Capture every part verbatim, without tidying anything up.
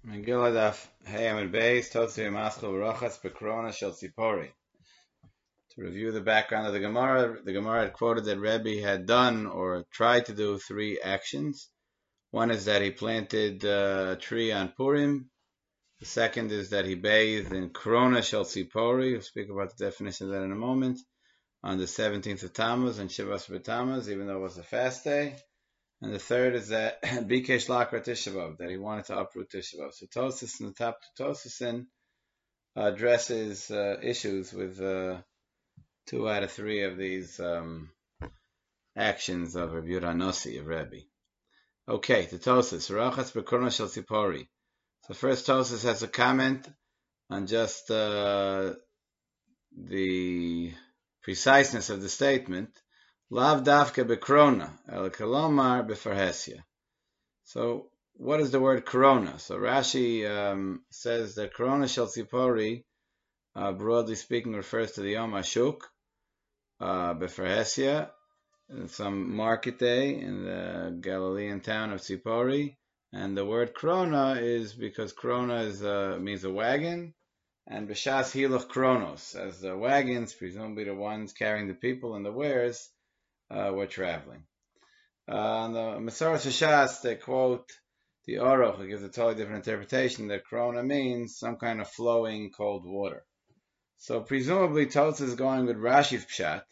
Megillah Daf Hey Amid Beis Totzi Maschil V'Rochas Bekrona Shel Tzipori. To review the background of the Gemara, the Gemara had quoted that Rebbe had done or tried to do three actions. One is that he planted uh, a tree on Purim. The second is that he bathed in Krona Shel Tzipori. We'll speak about the definition of that in a moment. On the seventeenth of Tammuz and Shivas B'Tammuz, even though it was a fast day. And the third is that Bikesh Lakra Tisha B'Av, that he wanted to uproot Tisha B'Av. So Tosas in the top Tosasin addresses uh, issues with uh, two out of three of these um, actions of Rabbi Yehuda Nossi, of Rebbe. Okay, the Tosas, Rachas Bekorna Shel Tzipori. So first Tosas has a comment on just uh, the preciseness of the statement. Lav dafke bekrona, el kalomar befarhesia. So, what is the word corona? So Rashi um, says that Corona Shel Tzipori, uh, broadly speaking, refers to the Yom HaShuk, uh, Befarhesia, some market day in the Galilean town of Tzipori. And the word Corona is because Corona is, uh, means a wagon, and B'Shas Hiluch Kronos, as the wagons, presumably the ones carrying the people and the wares, uh, were traveling. Uh, on the Masoras Shas, they quote the Aruch, who gives a totally different interpretation, that Corona means some kind of flowing cold water. So presumably Tosas is going with Rashi's Pshat,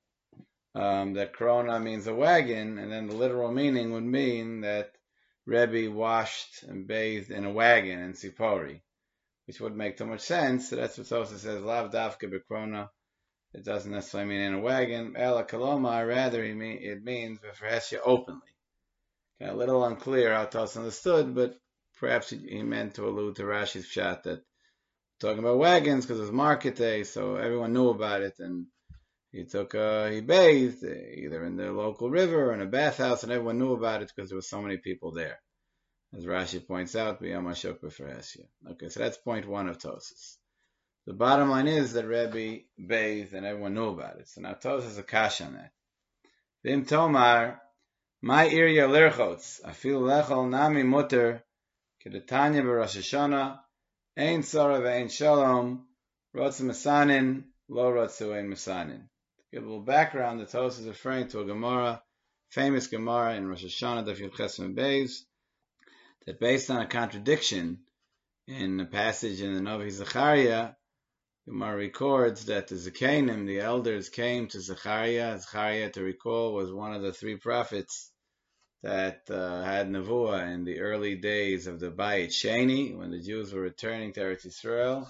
um, that Corona means a wagon, and then the literal meaning would mean that Rebbe washed and bathed in a wagon in Tzipori, which would make too much sense. So that's what Tosas says, Lav Davke Bekrona. It doesn't necessarily mean in a wagon. Ela Kaloma, rather it means Befarhesia openly. Okay, a little unclear how Tosas understood, but perhaps he meant to allude to Rashi's pshat that talking about wagons because it was market day, so everyone knew about it, and he took, uh, he bathed either in the local river or in a bathhouse, and everyone knew about it because there were so many people there. As Rashi points out, B'yom HaShuk Befarhesia. Okay, so that's point one of Tosas. The bottom line is that Rebbe bathed and everyone knew about it. So now Tosas is a kash on that. Vim Tomar, my area lerchotz, afil lechol nami mutter, kedetanya b'Rosh Hashanah, ein tzara ve'ein shalom, rotz mesanin, lo rotzu ein mesanin. To give a little background, the Tosas is referring to a Gemara, famous Gemara in Rosh Hashanah, Daf Yud Ches Beis, that based on a contradiction in a passage in the Novi Zechariah, Gemara records that the Zekanim, the elders, came to Zechariah. Zechariah, to recall, was one of the three prophets that uh, had Nevuah in the early days of the Bayit Sheni, when the Jews were returning to Eretz Yisrael.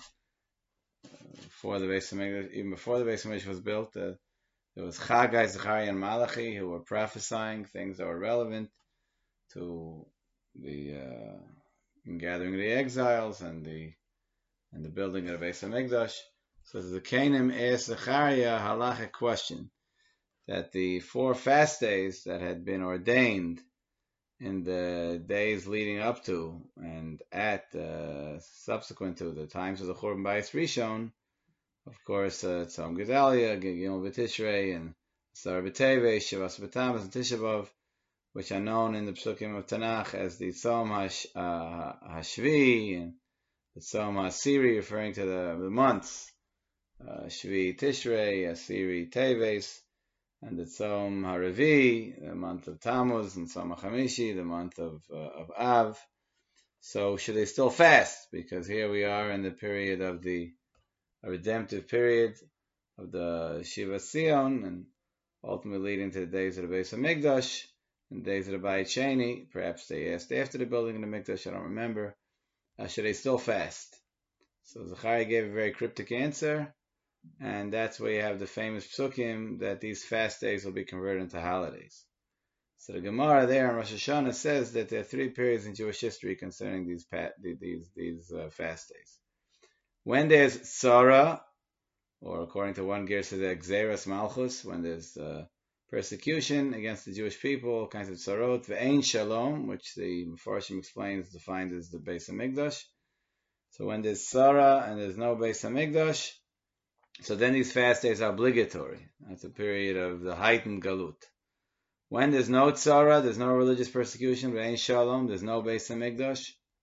Before the Beis Hamikdash, even before the Beis Hamikdash was built, uh, there was Chagai, Zechariah, and Malachi who were prophesying things that were relevant to the uh, gathering of the exiles and the and the building of the Beis Hamikdash. So the Zekanim asked Zechariah a halachic question, that the four fast days that had been ordained in the days leading up to and at uh, subsequent to the times of the Churban Bayis Rishon, of course, uh, Tzom Gedalia, Gimel B'Tishrei, and Asar B'Teves, Shivas B'Tammuz, and Tisha B'Av, which are known in the Psukim of Tanakh as the Tzom Hash, uh, Hashvi, and the Tzom HaSiri, referring to the, the months, uh, Shvi Tishrei, Asiri Teves, and the Tzom HaRevi, the month of Tammuz, and Tzom HaChamishi, the month of, uh, of Av. So should they still fast? Because here we are in the period of the redemptive period of the Shiva Sion, and ultimately leading to the days of the Beis HaMikdash, and days of the Bayit Sheni. Perhaps they asked after the building of the Mikdash, I don't remember. Uh, should they still fast? So Zechariah gave a very cryptic answer, and that's where you have the famous psukim that these fast days will be converted into holidays. So the Gemara there in Rosh Hashanah says that there are three periods in Jewish history concerning these these these uh, fast days. When there's Tzara, or according to one Ger says Xeras Malchus, when there's uh, persecution against the Jewish people, all kinds of tzarot, ve'ein shalom, which the Mefarshim explains defined as the Beis Hamikdash. So when there's tzara and there's no Beis Hamikdash, so then these fast days are obligatory. That's a period of the heightened galut. When there's no tzara, there's no religious persecution, ve'ein shalom, there's no Beis Hamikdash,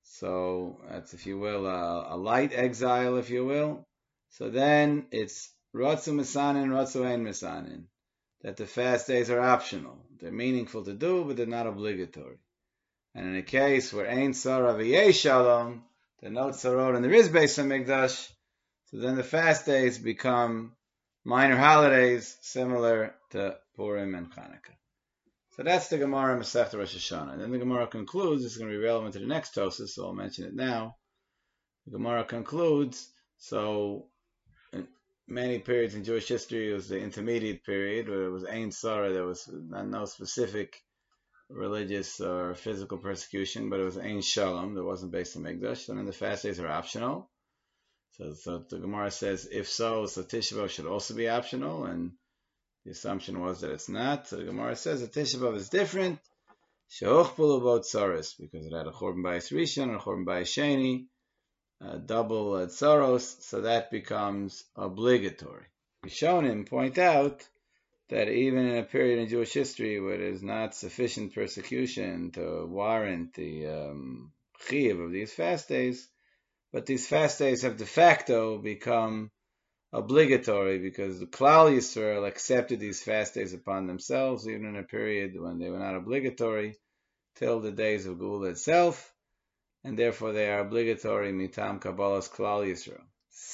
So that's, if you will, a, a light exile, if you will. So then it's Ratzu Misanin, Ratzu Ein Misanin, that the fast days are optional. They're meaningful to do, but they're not obligatory. And in a case where Ein Sarah V'Yesh Shalom, the no Tzarot and there is Beis HaMikdash, so then the fast days become minor holidays similar to Purim and Chanukah. So that's the Gemara Masechta Rosh Hashanah. And then the Gemara concludes, this is going to be relevant to the next Tosas, so I'll mention it now. The Gemara concludes, so in many periods in Jewish history, it was the intermediate period, where it was Ein Sarah, there was no specific religious or physical persecution, but it was Ein Shalom, that wasn't based on Mikdash, and then the fast days are optional. So, so the Gemara says, if so, so Tisha B'Av should also be optional, and the assumption was that it's not. So the Gemara says that Tisha B'Av is different. She'ochpulu bo tzaros, because it had a Chorban Bayis Rishon and a Chorban Bayis Sheni, a double uh, tzaros, so that becomes obligatory. Rishonim point out that even in a period in Jewish history where there's not sufficient persecution to warrant the um, chiyuv of these fast days, but these fast days have de facto become obligatory because the Klal Yisrael accepted these fast days upon themselves, even in a period when they were not obligatory, till the days of Geula itself, and therefore they are obligatory mitam Kabbalah's Klal Yisrael.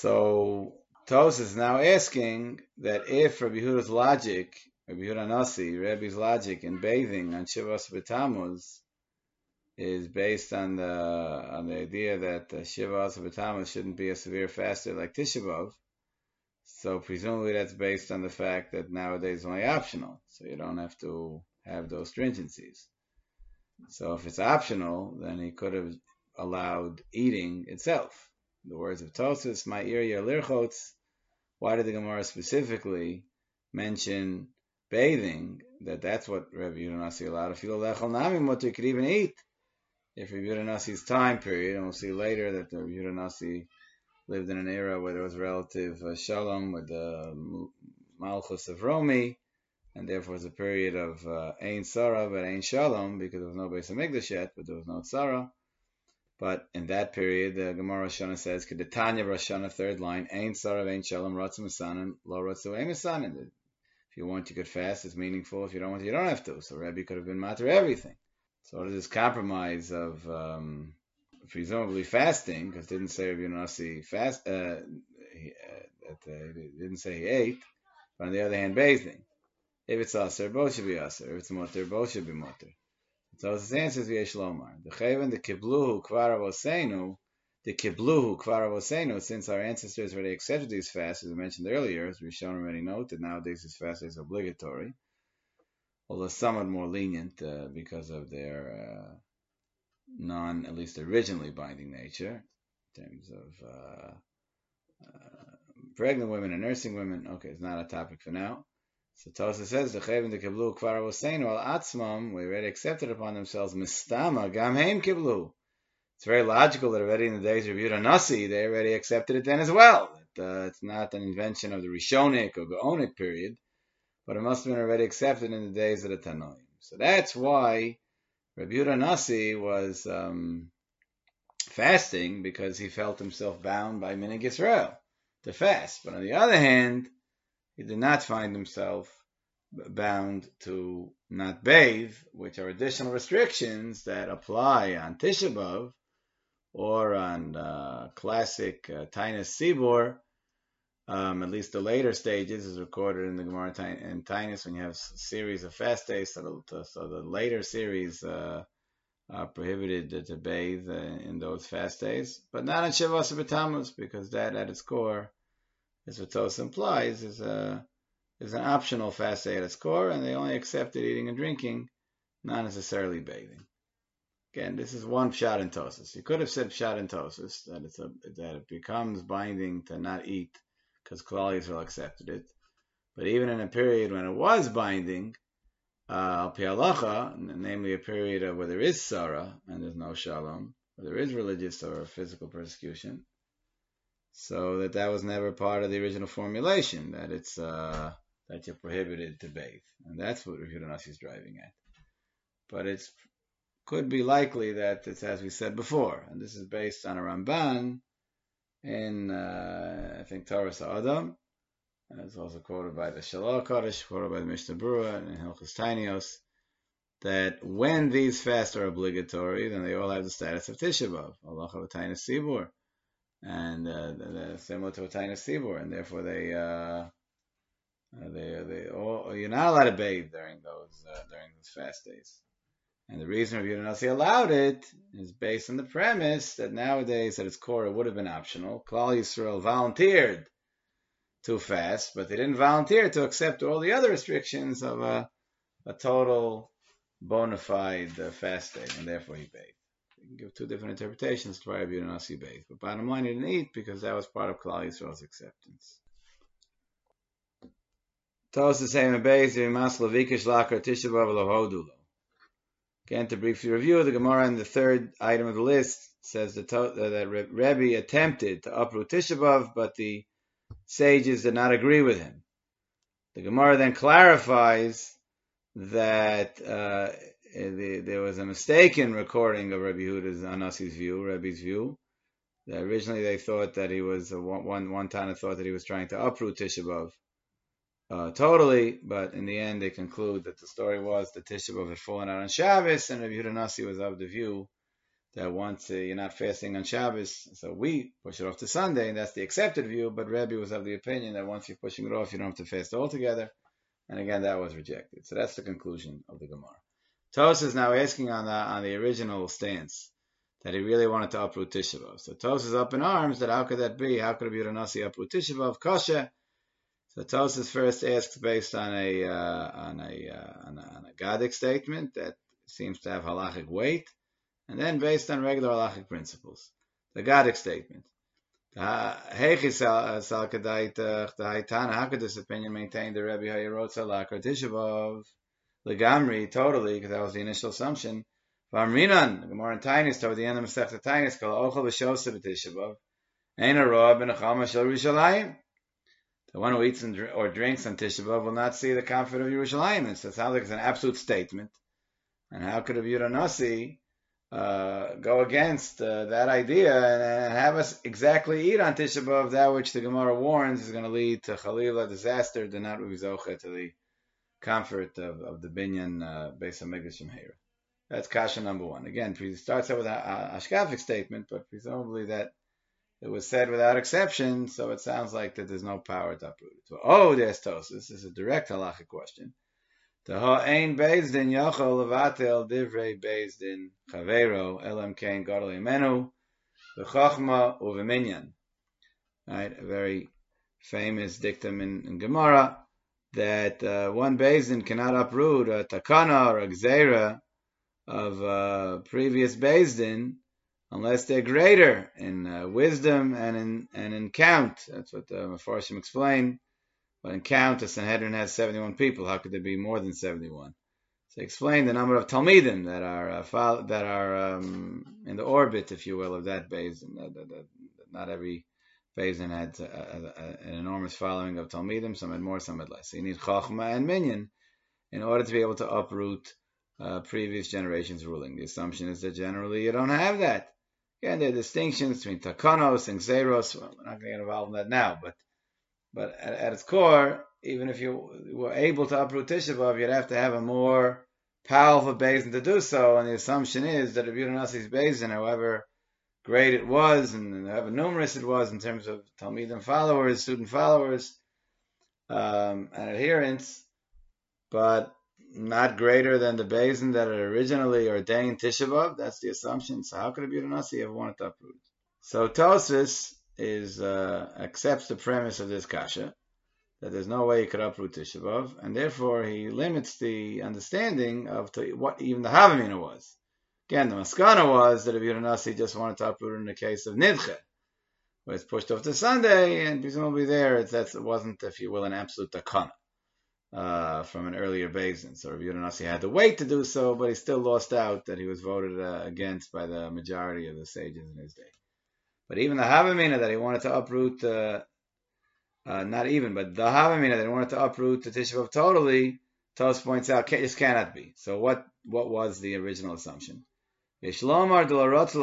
So Tos is now asking that if Rabbi Yehuda's logic, Rabbi Yehuda Nasi, Rabbi's logic in bathing on Shivas B'Tammuz is based on the on the idea that uh, Shivas B'Tammuz shouldn't be a severe fast day like Tisha B'Av, so presumably that's based on the fact that nowadays it's only optional, so you don't have to have those stringencies. So if it's optional, then he could have allowed eating itself. In the words of Tosfos, my area lirchotz. Why did the Gemara specifically mention bathing? That that's what Rabbi Yehuda Nasi allowed. If you lechol nami mutter, you could even eat. If Rabbi Yehuda Nasi's time period, and we'll see later that Rabbi Yehuda Nasi lived in an era where there was relative uh, shalom with the uh, Malchus of Romi, and therefore it was a period of uh, Ein Sarah but Ein Shalom, because there was no Beis HaMikdash yet, but there was no Tzara. But in that period, the Gemara Rosh Hashanah says, Kedetanya Rosh Hashanah, third line, Ein Sarah Ein Shalom, Ratzu Misanin, Lo Ratzu Ein Misanin. If you want, you could fast, it's meaningful. If you don't want, you don't have to. So Rabbi could have been matter everything. So it is this compromise of um, presumably fasting, because it didn't say Rabbi Nasi fast, uh, he, uh, that, uh, it didn't say he ate, but on the other hand, bathing. If it's aser, both should be aser. If it's mutter, both should be mutter. So his answer is Yesh Lomar. The Chaven, the Kibluhu, Kvar Avosenu, the Kibluhu, Kvar Avosenu, since our ancestors already accepted these fasts, as I mentioned earlier, as we've shown already note, that nowadays this fast is obligatory, although somewhat more lenient uh, because of their uh, non, at least originally binding nature, in terms of uh, uh, pregnant women and nursing women. Okay, it's not a topic for now. So Tosa says, the Chaven, the Kiblu, Kvar Avosenu, al Atzmam, we already accepted upon themselves, Mistama, Gam Heim Kiblu. It's very logical that already in the days of Yehuda Nasi, they already accepted it then as well. That, uh, it's not an invention of the Rishonik or Gaonic period, but it must have been already accepted in the days of the Tanoim. So that's why Rabbi Yehuda Nasi was um, fasting, because he felt himself bound by Minig Yisrael to fast. But on the other hand, he did not find himself bound to not bathe, which are additional restrictions that apply on Tisha B'Av or on uh, classic uh, Tainus Sibor. Um, at least the later stages is recorded in the Gemara and Tainus when you have a series of fast days. So the, so the later series uh, are prohibited to, to bathe uh, in those fast days, but not on Shavas B'Tammuz, because that at its core, as what Tos implies, is a is an optional fast day at its core, and they only accepted eating and drinking, not necessarily bathing. Again, this is one pshat in Tosas. You could have said pshat in Tosas that it's a that it becomes binding to not eat because Klal Yisrael accepted it. But even in a period when it was binding, al pi halacha, namely a period of where there is Sarah and there's no Shalom, where there is religious or physical persecution, so that that was never part of the original formulation, that it's uh, that you're prohibited to bathe. And that's what Yehuda Nasi is driving at. But it's could be likely that it's as we said before, and this is based on a Ramban in, uh, I think, Torah Sa'adam. It's also quoted by the Shalal Kodesh, quoted by the Mishnah Berurah and Hilchos Tainios, that when these fasts are obligatory, then they all have the status of Tisha B'Av, Allah of Tainis Sibur, and uh, similar to a Tainis Sibur, and therefore they, uh, they, they all, you're not allowed to bathe during those uh, during those fast days. And the reason Rabbi Yehuda Nasi allowed it is based on the premise that nowadays, at its core, it would have been optional. Klal Yisrael volunteered to fast, but they didn't volunteer to accept all the other restrictions of a, a total bona fide uh, fast day, and therefore he bathed. You can give two different interpretations to why Rabbi Yehuda Nasi bathed. But bottom line, he didn't eat because that was part of Klal Yisrael's acceptance. Tos the same base, Masla Vikish Lakar Tisha B'Av Lohodulo. Again, to briefly review, the Gemara in the third item of the list says that, to, uh, that Rebbe attempted to uproot Tisha B'Av, but the sages did not agree with him. The Gemara then clarifies that uh, the, there was a mistaken recording of Rabbi Yehuda's Anasi's view, Rebbe's view. That originally they thought that he was, uh, one, one Tana thought that he was trying to uproot Tisha B'Av. Uh, totally, but in the end they conclude that the story was that Tisha B'Av had fallen out on Shabbos, and Rabbi Yehuda Nasi was of the view that once uh, you're not fasting on Shabbos, so we push it off to Sunday, and that's the accepted view, but Rebbe was of the opinion that once you're pushing it off, you don't have to fast altogether, and again, that was rejected. So that's the conclusion of the Gemara. Tos is now asking on the, on the original stance, that he really wanted to uproot Tisha B'Av. So Tos is up in arms, that how could that be? How could Rabbi Yehuda Nasi uproot Tisha B'Av? Kasha. So Tosfos first asks based on a uh, on a uh, on a, on a Gadic statement that seems to have halachic weight, and then based on regular halachic principles. The Gadic statement. How could this opinion maintain the Rebbe Hayirot Salak or Tisha B'Av? Legamri, totally, because that was the initial assumption. V'amrinan, the Gemara in Tainis, toward the end of Masechta Tainis, kol ochel v'shosa b'Tisha B'Av, ein a roa b'nechama shel Yerushalayim. The one who eats and dr- or drinks on Tisha B'Av will not see the comfort of Yerushalayim. So it sounds like it's an absolute statement. And how could Rabbi Yehuda Nasi uh, go against uh, that idea and, and have us exactly eat on Tisha B'Av that which the Gemara warns is going to lead to Chalila disaster, to not Uvizocha, to the comfort of, of the binyan uh, based on Megdash Shemheira. That's kasha number one. Again, he starts out with a Ashkafic statement, but presumably that it was said without exception, so it sounds like that there's no power to uproot it. So, oh, there's Tosfos. This is a direct halachic question. Right, very famous dictum in, in Gemara that uh, one Beis Din cannot uproot a takana or a gzeira of uh, previous Beis Din unless they're greater in uh, wisdom and in and in count. That's what the Mefarshim explain. But in count, the Sanhedrin has seventy-one people. How could there be more than seventy-one? So explain the number of Talmidim that are uh, fol- that are um, in the orbit, if you will, of that Beis Din. That, that, that, not every Beis Din had uh, a, an enormous following of Talmidim. Some had more, some had less. So you need Chachma and Minyan in order to be able to uproot uh, previous generations' ruling. The assumption is that generally you don't have that. Again, there are distinctions between takanos and xeros. Well, we're not going to get involved in that now, but but at, at its core, even if you were able to uproot Tisha B'Av, you'd have to have a more powerful Beis Din to do so, and the assumption is that Rabbi Yehuda Nasi's Beis Din, however great it was, and however numerous it was in terms of Talmidim followers, student followers, um, and adherents, but not greater than the Beis Din that had originally ordained Tisha B'Av. That's the assumption. So how could Rabbi Yehuda Nasi ever want to uproot? So Tosfos is uh, accepts the premise of this kasha that there's no way he could uproot Tisha B'Av, and therefore he limits the understanding of to what even the Havamina was. Again, the Maskana was that Rabbi Yehuda Nasi just wanted to uproot it in the case of Nidche, where it's pushed off to Sunday, and presumably there it's, that's, it wasn't, if you will, an absolute takana. Uh, from an earlier Beis Din. So Rabbi Yehuda Nasi had to wait to do so, but he still lost out that he was voted uh, against by the majority of the sages in his day. But even the Havamina that he wanted to uproot, uh, uh, not even, but the Havamina that he wanted to uproot the Tisha B'Av totally, Tos points out, this cannot be. So what, what was the original assumption? Similar to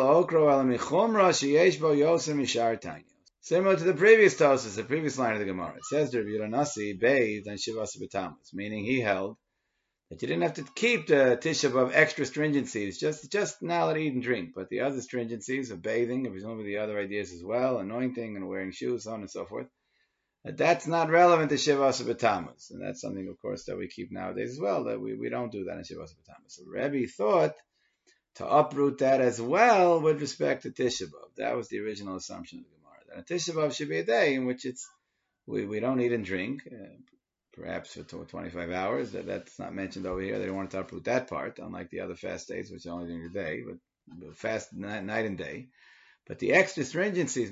the previous Tosas, the previous line of the Gemara, it says that Rabbi Yehuda Nasi bathed on Shivas B'Tammuz, meaning he held that you didn't have to keep the Tisha B'Av extra stringencies, just just now to eat and drink, but the other stringencies of bathing, and presumably the other ideas as well, anointing and wearing shoes, so on and so forth, that that's not relevant to Shivas B'Tammuz, and that's something, of course, that we keep nowadays as well, that we, we don't do that in Shivas B'Tammuz. So Rebbe thought to uproot that as well with respect to Tisha B'Av. That was the original assumption of the Gemara, that a Tisha B'Av should be a day in which it's we, we don't eat and drink, uh, perhaps for twenty-five hours. That, that's not mentioned over here. They don't want to uproot that part, unlike the other fast days, which are only during the day, but, but fast night, night and day. But the extra stringencies,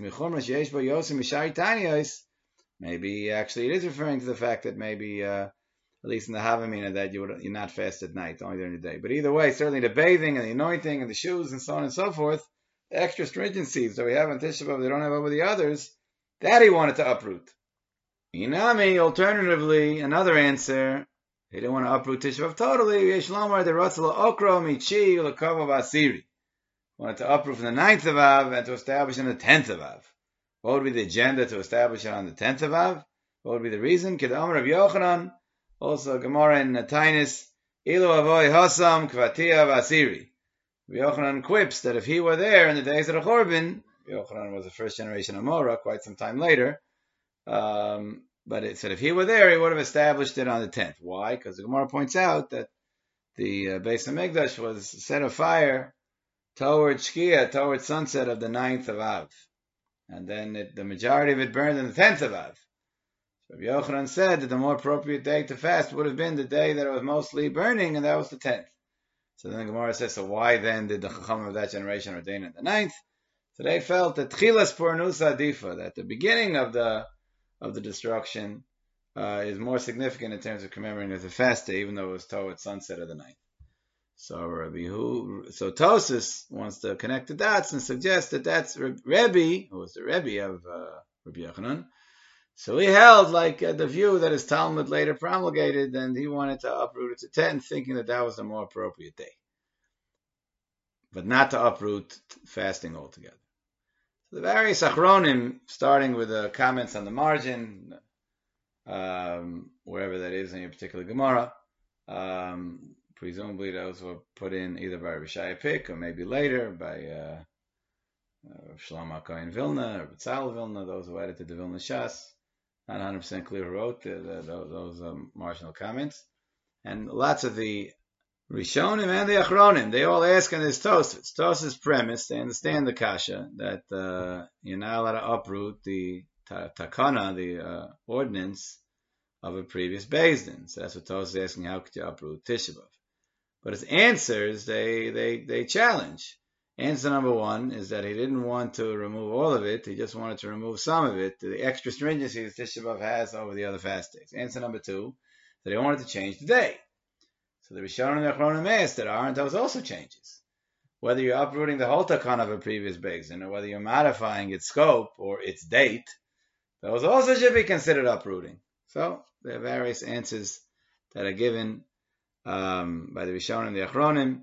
maybe actually it is referring to the fact that maybe, uh, at least in the Havamina, that you would, you're not fast at night, only during the day. But either way, certainly the bathing and the anointing and the shoes and so on and so forth, the extra stringencies that we have in Tisha B'Av, they don't have over the others, that he wanted to uproot. Inami, alternatively, another answer, he didn't want to uproot Tisha B'Av totally. Yeshlomar deratzal okro michi l'kavav asiri. Wanted to uproot from the ninth of Av and to establish on the tenth of Av. What would be the agenda to establish it on the tenth of Av? What would be the reason? Kedamar of Yochanan, also Gemara in Tainis, ilu avoy hasam kvatia vasiri. Yochanan quips that if he were there in the days of the Chorban, Yochanan was a first generation Amora, quite some time later. Um, but it said if he were there, he would have established it on the tenth. Why? Because the Gemara points out that the uh, Beis HaMikdash was set afire towards Shkia, towards sunset of the ninth of Av. And then it, the majority of it burned on the tenth of Av. So Rabbi Yochanan said that the more appropriate day to fast would have been the day that it was mostly burning, and that was the tenth. So then the Gemara says, so why then did the Chacham of that generation ordain it the ninth? So they felt that Tchilas Pornusa Adifa, that the beginning of the of the destruction uh, is more significant in terms of commemorating as a fast day, even though it was towards sunset of the night. So Rabbi Hu, so Tosas wants to connect the dots and suggest that that's Rebbe, who was the Rebbe of uh, Rabbi Yochanan. So he held like uh, the view that his Talmud later promulgated, and he wanted to uproot it to ten, thinking that that was the more appropriate day, but not to uproot fasting altogether. The various achronim, starting with the comments on the margin, um, wherever that is in your particular Gemara, um, presumably those were put in either by Rabbi Shaya Pick or maybe later by uh, uh, Shlomo Kohen Vilna or B'Tzalel Vilna, those who added to the Vilna Shas. Not one hundred percent clear who wrote the, the, the, those um, marginal comments. And lots of the Rishonim and the Achronim, they all ask in this Tosfos. Tosfos' premise, they understand the kasha, that uh, you're not allowed to uproot the ta- takana, the uh, ordinance of a previous Beis Din. So that's what Tosfos is asking, how could you uproot Tisha B'Av? But his answers, they, they, they challenge. Answer number one is that he didn't want to remove all of it, he just wanted to remove some of it, the extra stringency that Tisha B'Av has over the other fast days. Answer number two, that he wanted to change the day. So the Rishonim and the Achronim asked that aren't those also changes? Whether you're uprooting the whole takana of a previous Beis Din, or whether you're modifying its scope or its date, those also should be considered uprooting. So there are various answers that are given um, by the Rishonim and the Achronim,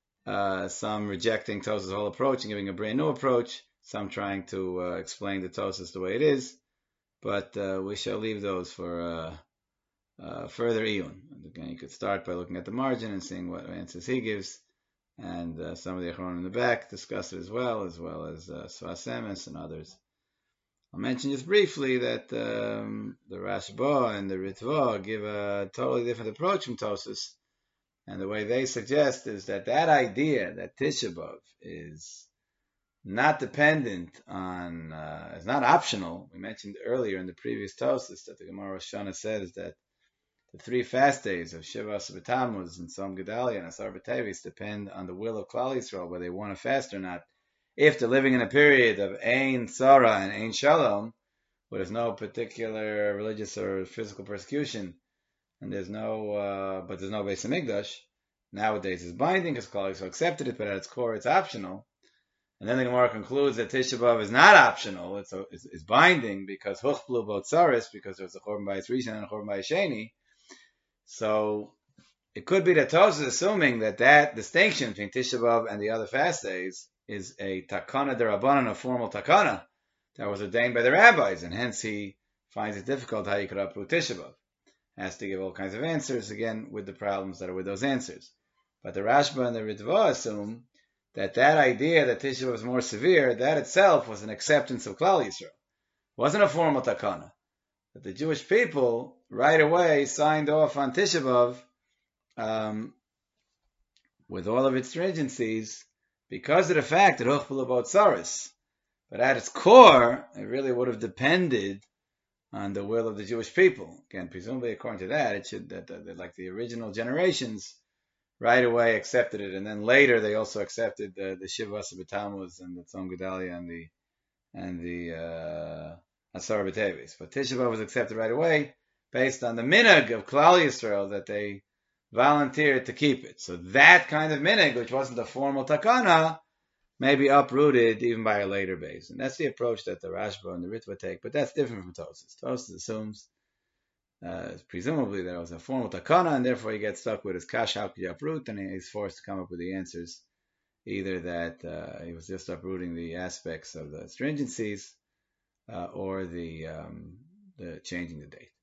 uh, some rejecting Tosas' whole approach and giving a brand new approach, some trying to uh, explain the Tosas the way it is, but uh, we shall leave those for uh, Uh, further Iyun. Again, you could start by looking at the margin and seeing what answers he gives, and uh, some of the Achronim in the back discuss it as well, as well as uh, Sfas Emes and others. I'll mention just briefly that um, the Rashba and the Ritva give a totally different approach from Tosas, and the way they suggest is that that idea that Tisha B'Av is not dependent on, uh, is not optional. We mentioned earlier in the previous Tosas that the Gemara Rosh Hashanah says that the three fast days of Shivas B'Tammuz and Tzom Gedalia and Asar B'Tevis depend on the will of Klal Yisrael, whether they want to fast or not. If they're living in a period of Ein Tzara and Ein Shalom, where there's no particular religious or physical persecution, and there's no, uh, but there's no Beis HaMikdash, nowadays it's binding because Klal Yisrael accepted it, but at its core it's optional. And then the Gemara concludes that Tisha B'Av is not optional, it's, a, it's, it's binding because Huchplu Botzaris, because there's a Chorban Bayis Rishon and a Chorban Bayis Sheni. So it could be that Tosfos is assuming that that distinction between Tisha B'Av and the other fast days is a takana derabanan, a formal takana that was ordained by the rabbis, and hence he finds it difficult how you could uproot Tisha B'Av. Has to give all kinds of answers, again, with the problems that are with those answers. But the Rashba and the Ritva assume that that idea that Tisha B'Av was more severe, that itself was an acceptance of Klal Yisrael. It wasn't a formal takana. But the Jewish people right away signed off on Tisha B'Av um, with all of its stringencies because of the fact that Huchbul about Saris. But at its core, it really would have depended on the will of the Jewish people. Again, presumably according to that, it should that, that, that like the original generations right away accepted it, and then later they also accepted the the Shiva B'Tammuz and the Tzom Gedalia and the and the uh, Asar B'Teves. But Tisha B'Av was accepted right away based on the minhag of Klal Yisrael that they volunteered to keep it. So that kind of minhag, which wasn't a formal takana, may be uprooted even by a later base. And that's the approach that the Rashba and the Ritva take, but that's different from Tosfos. Tosfos assumes, uh, presumably, that it was a formal takana, and therefore he gets stuck with his kash, how could you uproot, and he's forced to come up with the answers, either that uh, he was just uprooting the aspects of the stringencies, uh, or the, um, the changing the date.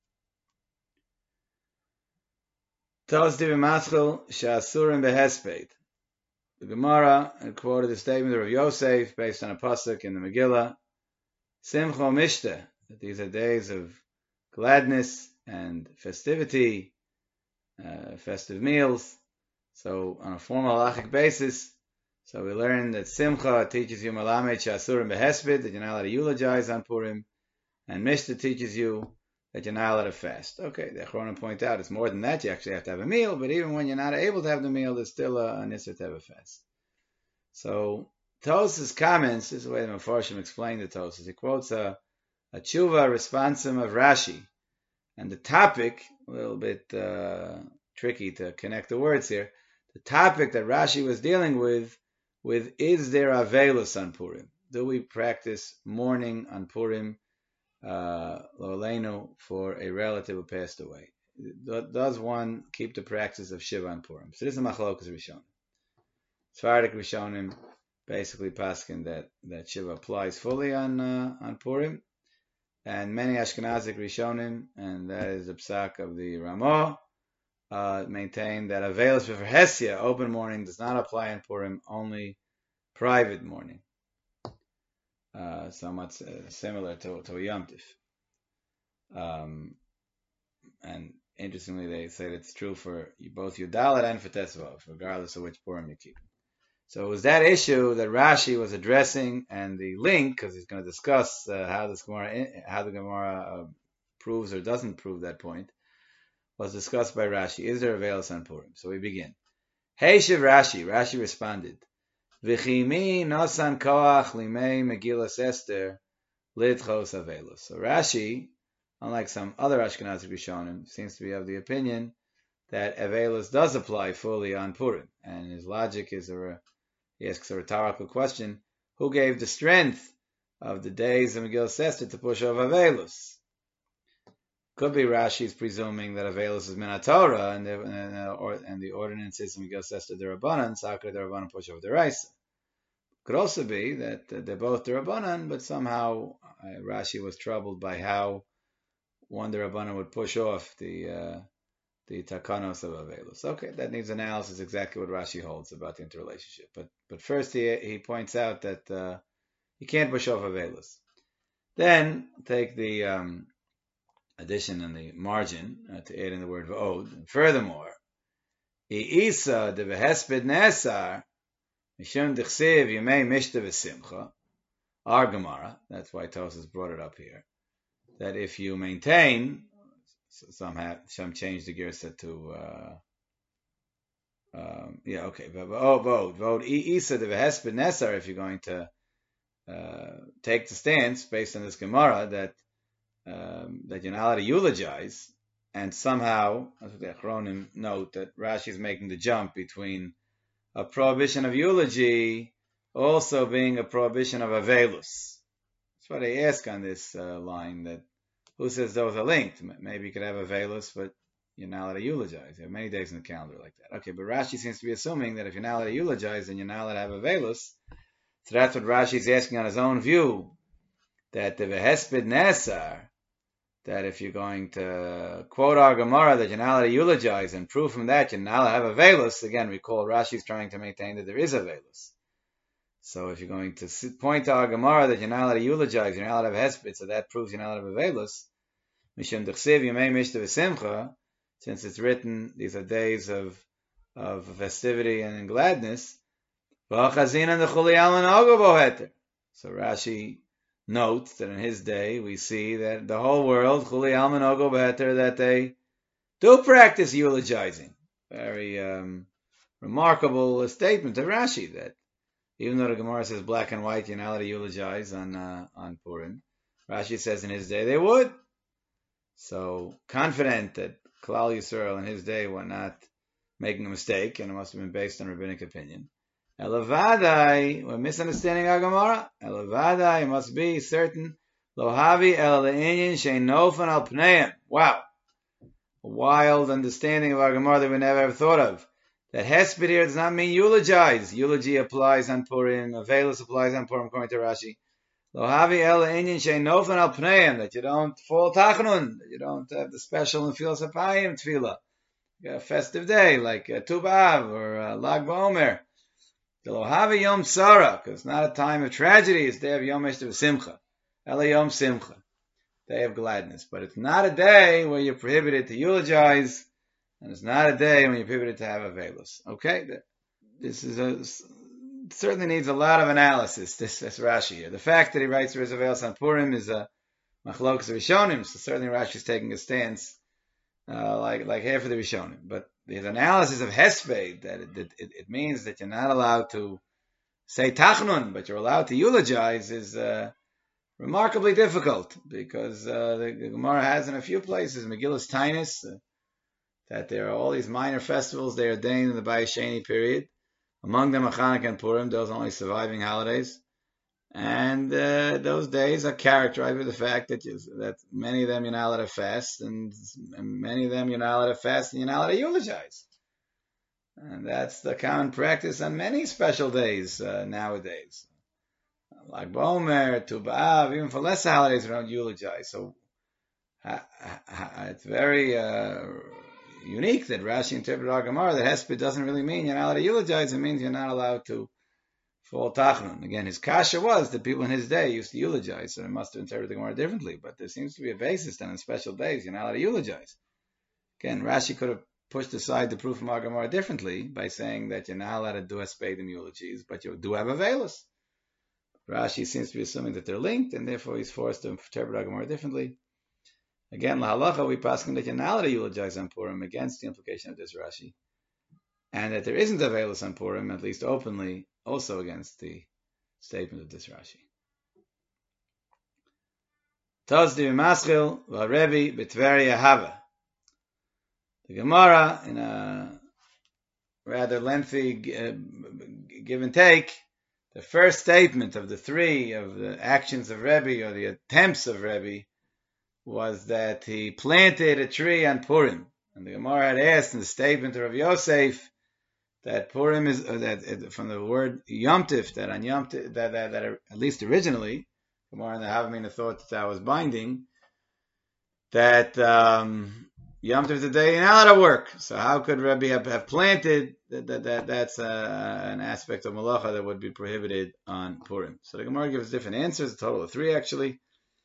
Tos divi maschil she'asurim behesped. The Gemara quoted the statement of Rav Yosef based on a pasuk in the Megillah, Simcha Mishte, that these are days of gladness and festivity, uh, festive meals. So on a formal halachic basis, so we learn that Simcha teaches you Malamed Shasurim Behesped, that you're not allowed to eulogize on Purim, and Mishte teaches you that you're not allowed to fast. Okay, the Achronim point out it's more than that. You actually have to have a meal, but even when you're not able to have the meal, there's still a, a nisr to have a fast. So Tosfos comments, this is the way the Mefarshim explained the Tosfos. He quotes a, a tshuva responsum of Rashi, and the topic, a little bit uh, tricky to connect the words here, the topic that Rashi was dealing with, with is there avelus on Purim? Do we practice mourning on Purim? Uh, for a relative who passed away. Does one keep the practice of Shiva on Purim? So this is Machlokas Rishonim. Sephardic Rishonim basically paskin that, that Shiva applies fully on uh, on Purim, and many Ashkenazic Rishonim, and that is the psak of the Ramah, uh, maintain that Avelis for Hesia, open mourning, does not apply on Purim, only private mourning. Uh, somewhat uh, similar to, to a Yom Tif. Um, and interestingly, they say that it's true for both Yudalit and for Tesvav, regardless of which Purim you keep. So it was that issue that Rashi was addressing, and the link, because he's going to discuss uh, how this Gemara, how the Gemara uh, proves or doesn't prove that point, was discussed by Rashi. Is there a veil on Purim? So we begin. Hey Shiv Rashi. Rashi responded, V'chimi nosan koach limei Megillas Esther lidchos avelus. So Rashi, unlike some other Ashkenazi Rishonim, seems to be of the opinion that avelus does apply fully on Purim. And his logic is, a, he asks a rhetorical question, who gave the strength of the days of Megillas Esther to push off avelus? Could be Rashi's presuming that avelus is min Torah, and the, and, uh, or, and the ordinances of Megillas Esther derabanan, so how could derabanan push over deraisa? Could also be that uh, they're both derabanan, but somehow uh, Rashi was troubled by how one derabanan would push off the uh, the takanos of avelus. Okay, that needs analysis. Exactly what Rashi holds about the interrelationship. But but first he he points out that uh, you can't push off avelus. Then take the um, addition in the margin uh, to add in the word v'od. Furthermore, Isa de v'hesped nesar mishum d'chsev yemei mishta v'simcha. Our Gemara, that's why Tosfos brought it up here, that if you maintain, some have some change the girsa to uh, um, yeah okay oh v'od v'od Isa de v'hesped nesar, if you're going to uh, take the stance based on this Gemara that Um, that you're not allowed to eulogize, and somehow, as the Achronim note, that Rashi is making the jump between a prohibition of eulogy also being a prohibition of avelus. That's what I ask on this uh, line, that who says those are linked? Maybe you could have avelus, but you're not allowed to eulogize. You have many days in the calendar like that. Okay, but Rashi seems to be assuming that if you're not allowed to eulogize, then you're not allowed to have a velus. So that's what Rashi is asking on his own view, that the vehesped nesar, that if you're going to quote our Gemara that you're not allowed to eulogize and prove from that you're not allowed to have a velus, again, recall Rashi's trying to maintain that there is a velus. So if you're going to point to our Gemara that you're not allowed to eulogize, you're not allowed to have hesped, so that proves you're not allowed to have a velus. Mishum d'chsiv yemei mishta v'simcha, since it's written, these are days of of festivity and gladness. So Rashi notes that in his day we see that the whole world, chuli alman ogo beheter, that they do practice eulogizing. Very um, remarkable statement of Rashi, that even though the Gemara says black and white, you're not allowed to eulogize on uh, on Purim, Rashi says in his day they would. So confident that Klal Yisrael in his day were not making a mistake, and it must have been based on rabbinic opinion. Elavadai, we're misunderstanding our Gemara. Elavadai must be certain. Lohavi el le'inyin she'nofan al pneim. Wow. A wild understanding of our Gemara that we never have thought of. That hesped here does not mean eulogize. Eulogy applies on Purim. Avelus applies on Purim, according to Rashi. Lohavi el le'inyin she'nofan al pneim. That you don't fall tachnun. That you don't have the special and feel sapayim tefillah. A festive day like uh, Tu B'Av or uh, Lag BaOmer. Have Yom Sarah, because it's not a time of tragedy, it's day of Yom Eshtav Simcha. Ela Yom Simcha, day of gladness. But it's not a day where you're prohibited to eulogize, and it's not a day when you're prohibited to have a velus. Okay? This is a, certainly needs a lot of analysis, this, this Rashi here. The fact that he writes there is a velus on Purim is a machlokas Rishonim, so certainly Rashi is taking a stance uh, like, like half of the Rishonim. But the analysis of hesped, that it, it, it means that you're not allowed to say tachnun, but you're allowed to eulogize, is uh, remarkably difficult, because uh, the, the Gemara has in a few places, Megillus Tainus, uh, that there are all these minor festivals they ordained in the Bayis Sheni period, among them Chanukah and Purim, those only surviving holidays. And uh, those days are characterized by the fact that you, that many of them you're not allowed to fast, and, and many of them you're not allowed to fast, and you're not allowed to eulogize. And that's the common practice on many special days uh, nowadays. Like BaOmer, Tu B'Av, even for less holidays we don't eulogize. So uh, it's very uh, unique that Rashi interpreted our Gemara that hesped doesn't really mean you're not allowed to eulogize, it means you're not allowed to fall tachnun. Again, his kasha was that people in his day used to eulogize, so they must have interpreted the Gemara differently. But there seems to be a basis that on special days you're not allowed to eulogize. Again, Rashi could have pushed aside the proof from our Gemara differently by saying that you're not allowed to do hespedim eulogies, but you do have a velus. Rashi seems to be assuming that they're linked, and therefore he's forced to interpret our Gemara differently. Again, lahalacha, we paskin that you're not allowed to eulogize on Purim against the implication of this Rashi, and that there isn't a velus on Purim, at least openly, also against the statement of this Rashi. Tazdi v'maschil v'Rebbe b'Tveria hava. The Gemara, in a rather lengthy uh, give and take, the first statement of the three of the actions of Rebbe, or the attempts of Rebbe, was that he planted a tree on Purim. And the Gemara had asked in the statement of Rav Yosef that Purim is, uh, that from the word Yom Tif, that on Yom Tif, that, that, that at least originally, Gemara and the Havamina thought that that was binding, that um, Yom Tif is the day you're not allowed to work. So how could Rebbe have, have planted? That, that, that that's uh, an aspect of Malacha that would be prohibited on Purim. So the Gemara gives different answers, a total of three actually.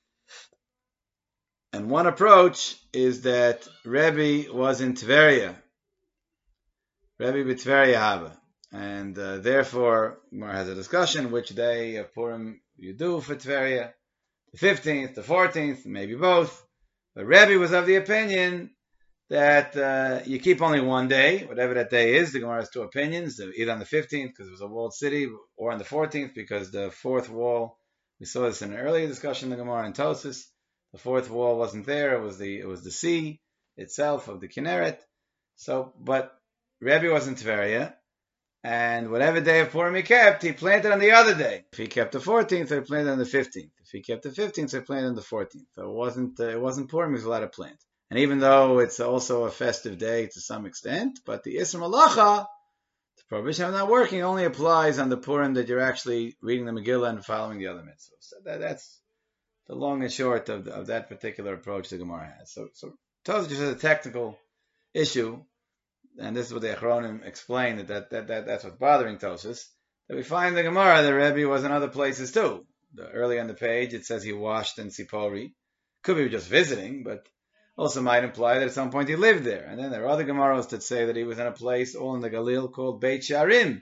And one approach is that Rebbe was in Tveria. Rebbe b'Tveria hava. And uh, therefore, Gemara has a discussion which day of Purim you do for Tveria. The fifteenth, the fourteenth, maybe both. But Rebbe was of the opinion that uh, you keep only one day, whatever that day is. The Gemara has two opinions, either on the fifteenth because it was a walled city, or on the fourteenth because the fourth wall, we saw this in an earlier discussion in the Gemara in Tosfos. The fourth wall wasn't there, it was the it was the sea itself of the Kinneret. So, but Rebbe was in Tveria, and whatever day of Purim he kept, he planted on the other day. If he kept the fourteenth, he planted on the fifteenth. If he kept the fifteenth, he planted on the fourteenth. So it wasn't uh, it wasn't Purim he was allowed to plant. And even though it's also a festive day to some extent, but the Isra Malacha, the prohibition of not working, only applies on the Purim that you're actually reading the Megillah and following the other mitzvahs. So that, that's the long and short of, the, of that particular approach the Gemara has. So, so Tosfos just has a technical issue, and this is what the Achronim explain, that, that, that, that that's what's bothering Tosfos, that we find the Gemara that Rebbe was in other places too. The, early on the page it says he washed in Sipori. Could be just visiting, but also might imply that at some point he lived there. And then there are other Gemaros that say that he was in a place all in the Galil called Beit Sharim.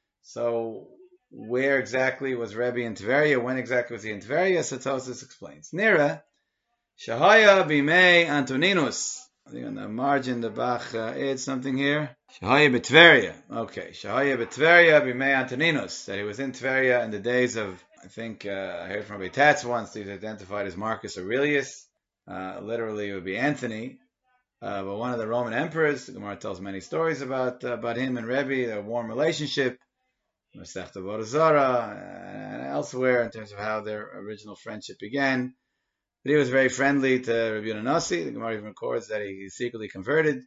So where exactly was Rebbe in Tveria? When exactly was he in Tveria? So Tosfos explains. Nira, Shahaya Bimei Antoninus. I think on the margin, the Bach uh, adds something here. Shahaya B'Tveria. Okay. Shahaya B'Tveria Bimei Antoninus. That he was in Tveria in the days of, I think, uh, I heard from Rabbi Tatz once, he's identified as Marcus Aurelius. Uh, literally, it would be Anthony. Uh, but one of the Roman emperors. The Gemara tells many stories about uh, about him and Rebbe, their warm relationship. Masechta Avodah Zarah and elsewhere in terms of how their original friendship began. But he was very friendly to Rabbi Yehuda Nasi. The Gemara even records that he secretly converted.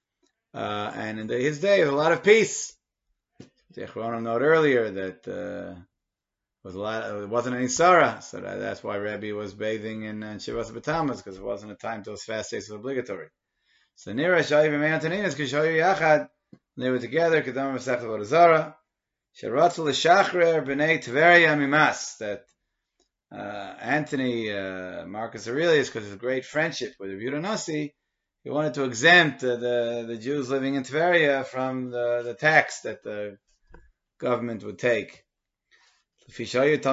Uh, and in the, his day, there was a lot of peace. The Achronim note earlier that uh, was a lot, it wasn't any Sarah, so that, that's why Rebbe was bathing in, in Shivas B'Tammuz, because it wasn't a time those fast days were obligatory. So Nira Shayi B'Mei Antoninas Kishayu Yachad, they were together. Kedam Masechta Avodah Zarah. Sheratzu l'shachrer b'nei Tveria mimas, that uh, Anthony uh, Marcus Aurelius, because of his great friendship with Rabbi Yehuda Nasi, he wanted to exempt uh, the the Jews living in Tveria from the, the tax that the government would take. Because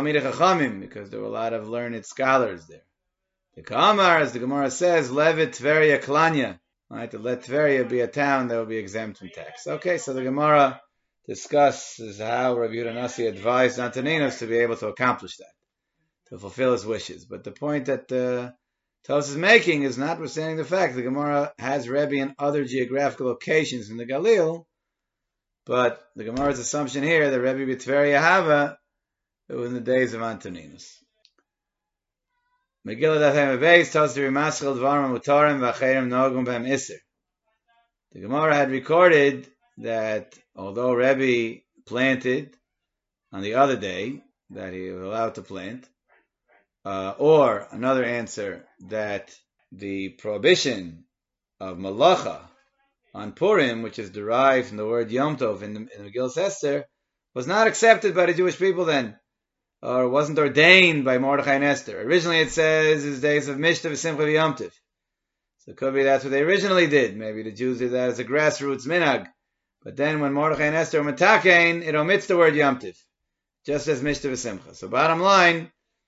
there were a lot of learned scholars there. The Ka'amar, as the Gemara says, Levit Tveria Klanya, right? To let Tveria be a town that will be exempt from tax. Okay, so the Gemara discusses how Rabbi Yehuda Nasi advised Antoninus to be able to accomplish that, to fulfill his wishes. But the point that uh, Tosfos is making is notwithstanding the fact that the Gemara has Rebbe in other geographical locations in the Galil, but the Gemara's assumption here that Rebbe B'Tveria Hava, it was in the days of Antoninus. Megillah Daf Beis Tosfos Rimaschel Dvarim Mutarim V'Acherim Nogum B'Hem Iser. The Gemara had recorded that although Rebbe planted on the other day, that he was allowed to plant, uh, or another answer, that the prohibition of malacha on Purim, which is derived from the word Yom Tov in the, in the Megillah Esther, was not accepted by the Jewish people then, or wasn't ordained by Mordechai and Esther. Originally it says his days of Mishta v'Simcha v'Yom Tov. So it could be that's what they originally did. Maybe the Jews did that as a grassroots minhag. But then when Mordechai and Esther are metakein, it omits the word Yom Tov, just as Mishta v'Simcha. So bottom line,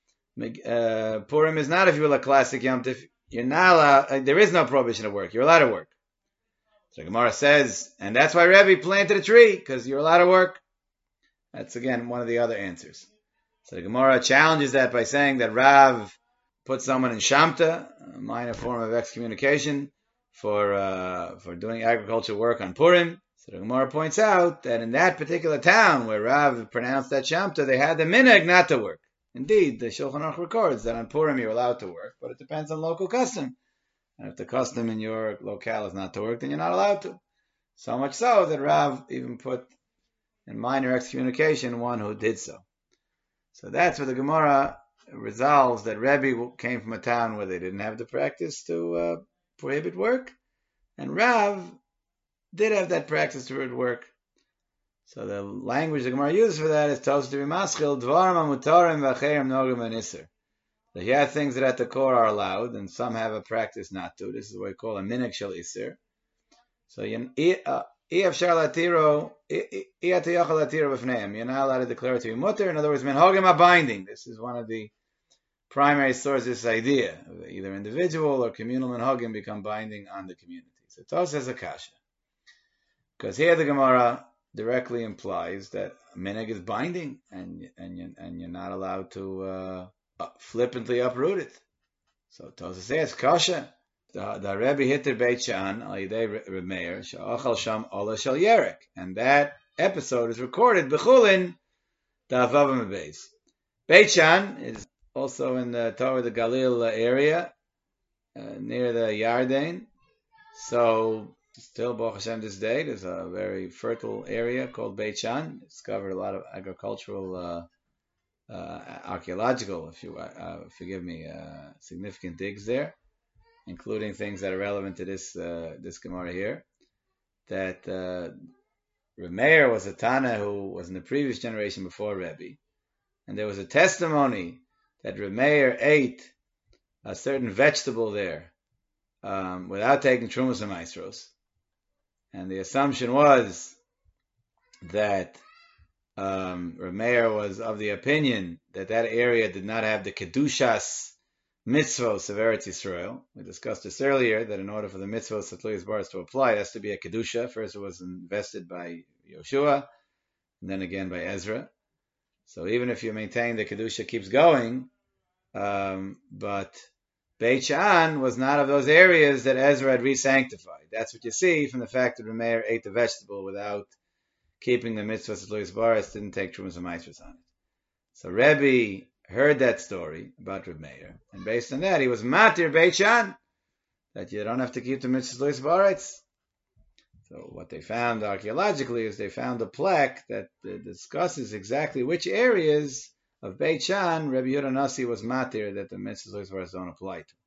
uh, Purim is not, if you will, a classic Yom Tov. You're not allowed, uh, there is no prohibition of work. You're allowed to work. So Gemara says, and that's why Rebbe planted a tree, because you're allowed to work. That's again one of the other answers. So the Gemara challenges that by saying that Rav put someone in Shamta, a minor form of excommunication, for uh, for doing agricultural work on Purim. So the Gemara points out that in that particular town where Rav pronounced that Shamta, they had the minhag not to work. Indeed, the Shulchan Aruch records that on Purim you're allowed to work, but it depends on local custom. And if the custom in your locale is not to work, then you're not allowed to. So much so that Rav even put in minor excommunication one who did so. So that's where the Gemara resolves that Rebbe came from a town where they didn't have the practice to uh, prohibit work, and Rav did have that practice to prohibit work. So the language the Gemara uses for that is Tosfos Rimaschel Dvarim Mutarim V'Acherim Nogum V'Nisser. So you have things that at the core are allowed, and some have a practice not to. This is what we call a minhag shel iser. So you you're not allowed to declare it to be mutter. In other words, minhagim are binding. This is one of the primary sources of this idea. Either individual or communal minhagim become binding on the community. So Tosfos has a kasha. Because here the Gemara directly implies that minhag is binding, and and you, and you're not allowed to uh, flippantly uproot it. So Tosfos says kasha. The, the Rebbe hitter Beit Shan al Yidei Reb Meir she'achal sham ola shel yerek, and that episode is recorded b'chulin da'avav mebeis. Beit Shan is also in the Torah the Galil area, uh, near the Yarden. So still, Baruch Hashem, this day, there's a very fertile area called Beit Shan. It's covered a lot of agricultural, uh, uh, archaeological, if you uh, forgive me, uh, significant digs there, including things that are relevant to this uh, this Gemara here. That uh, Reb Meir was a Tana who was in the previous generation before Rebbe, and there was a testimony that Reb Meir ate a certain vegetable there um, without taking Trumas and Maestros. And the assumption was that um, Reb Meir was of the opinion that that area did not have the Kedushas mitzvos of Eretz Yisrael. We discussed this earlier, that in order for the mitzvos of Tluyas Baris to apply, it has to be a Kedusha. First it was invested by Yoshua, and then again by Ezra. So even if you maintain the Kedusha keeps going, um, but Beit Shan was not of those areas that Ezra had re-sanctified. That's what you see from the fact that Reb Meir ate the vegetable without keeping the mitzvahs of Tluyas Baris, didn't take Trumas and Maestros on it. So Rebbe heard that story about Reb Meir, and based on that, he was matir Beit Shan, that you don't have to keep the mitzvahs Tluyas Baris. So what they found archaeologically is they found a plaque that uh, discusses exactly which areas of Beit Shan Rabbi Yehuda Nasi was matir that the mitzvahs Tluyas Baris don't apply to.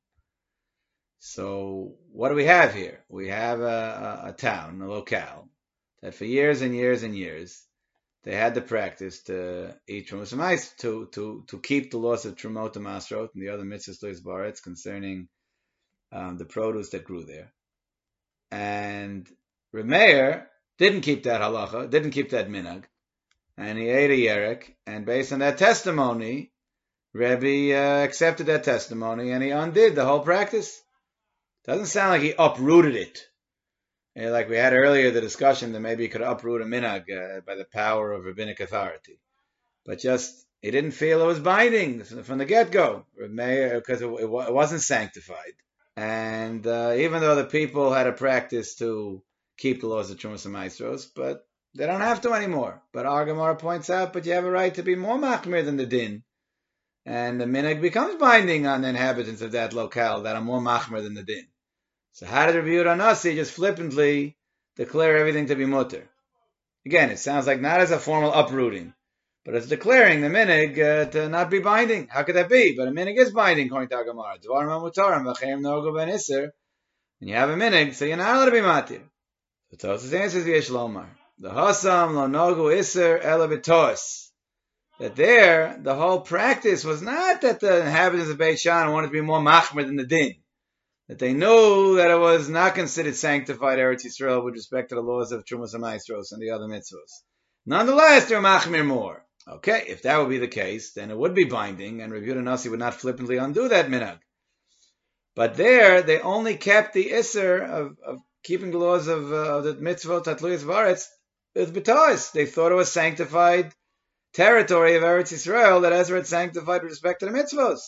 So what do we have here? We have a, a, a town, a locale, that for years and years and years they had the practice to eat Trumas and Maestros, to, to, to keep the laws of Trumot and Masrot and the other mitzvahs Tluyas Baris concerning um, the produce that grew there. And Reb Meir didn't keep that halacha, didn't keep that minhag, and he ate a yerek, and based on that testimony, Rebbe uh, accepted that testimony, and he undid the whole practice. Doesn't sound like he uprooted it. And like we had earlier, the discussion that maybe he could uproot a minhag uh, by the power of rabbinic authority. But just, he didn't feel it was binding from the get-go, Reb Meir, because it, it, it wasn't sanctified. And uh, even though the people had a practice to keep the laws of Trumas and Maestros, but they don't have to anymore. But our Gemara points out, but you have a right to be more machmir than the din. And the minhag becomes binding on the inhabitants of that locale that are more machmir than the din. So how did Rabbi Yehuda Nasi just flippantly declare everything to be mutter? Again, it sounds like not as a formal uprooting, but it's declaring the minhag uh, to not be binding. How could that be? But a minhag is binding, according to our Gemara. Dvarim mutarim v'cheim nogu ben iser. When you have a minhag, so you're not allowed to be matir. So Tosfos answers Yesh Lomar. The Hasam lo nogu iser ela b'tos. That there, the whole practice was not that the inhabitants of Beit Shan wanted to be more machmir than the din. That they knew that it was not considered sanctified Eretz Yisrael with respect to the laws of Trumas and Maestros and the other mitzvos. Nonetheless, they're machmir more. Okay, if that would be the case, then it would be binding, and Rabbi Yehuda Nasi would not flippantly undo that minhag. But there, they only kept the iser of, of keeping the laws of, uh, of the mitzvot Tluyas Baris with b'tos. They thought it was sanctified territory of Eretz Yisrael that Ezra had sanctified with respect to the mitzvos.